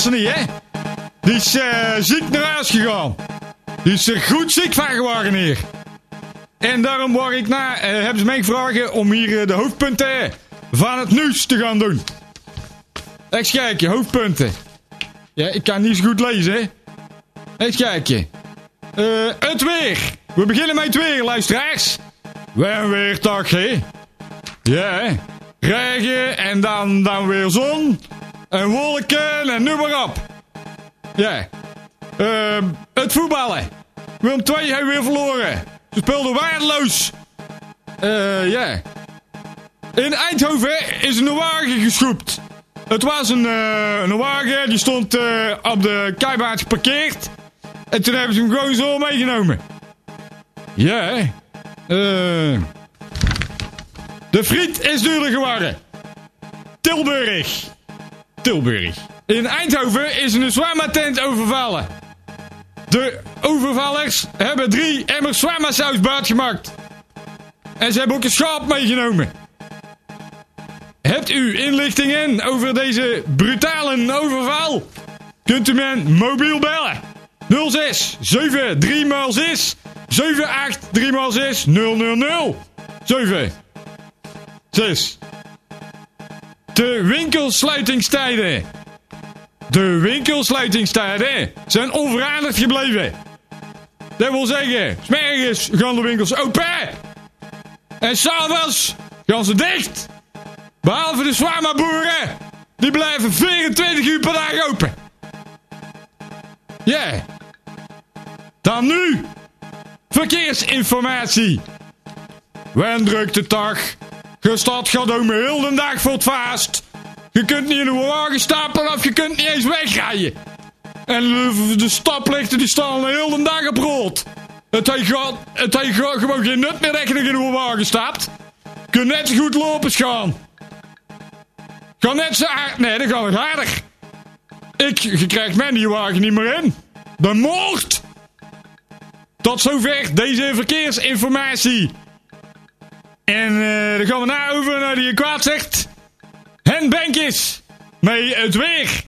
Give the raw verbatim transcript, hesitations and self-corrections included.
Klaassen niet, hè? Die is uh, ziek naar huis gegaan. Die is er goed ziek van geworden hier. En daarom word ik na, uh, hebben ze mij gevraagd om hier uh, de hoofdpunten van het nieuws te gaan doen. Eens kijken, hoofdpunten. Ja, ik kan niet zo goed lezen, hè? Eens kijken. Uh, het weer. We beginnen met het weer, luisteraars. Weer weer dag, hè? Ja, hè? Regen en dan, dan weer zon. En wolken en nu maar op. Ja. Uh, het voetballen. Willem twee heeft weer verloren. Ze speelden waardeloos. Uh, ja. In Eindhoven is een wagen geschoept. Het was een, uh, een wagen, die stond uh, op de keibaan geparkeerd. En toen hebben ze hem gewoon zo meegenomen. Ja, hè. Uh, de friet is duurder geworden. Tilburg. Tilburg. In Eindhoven is een shawarma-tent overvallen. De overvallers hebben drie emmers shawarma-saus buitgemaakt. En ze hebben ook een schaap meegenomen. Hebt u inlichtingen over deze brutale overval? Kunt u men mobiel bellen. nul zes zeven drie zes zeven acht drie zes nul nul nul zeven zes. De winkelsluitingstijden. De winkelsluitingstijden zijn onveranderd gebleven. Dat wil zeggen, 's morgens gaan de winkels open. En 's avonds gaan ze dicht. Behalve de shawarma-boeren. Die blijven vierentwintig uur per dag open. Ja. Yeah. Dan nu. Verkeersinformatie. Wen drukt de dag. Je staat gadomen heel de dag voor het vast. Je kunt niet in een wagen stappen of je kunt niet eens wegrijden. En de, de stoplichten die staan heel de dag op rood. Het heeft het heeft gewoon geen nut meer dat je in een wagen stapt. Je kunt net zo goed lopen gaan. Ga net zo hard. Nee, dat gaat nog harder. Ik, je krijgt mij die wagen niet meer in. De moord. Tot zover deze verkeersinformatie. En uh, dan gaan we nou over naar die kwaad zegt. Hen Benkis. Met het weer.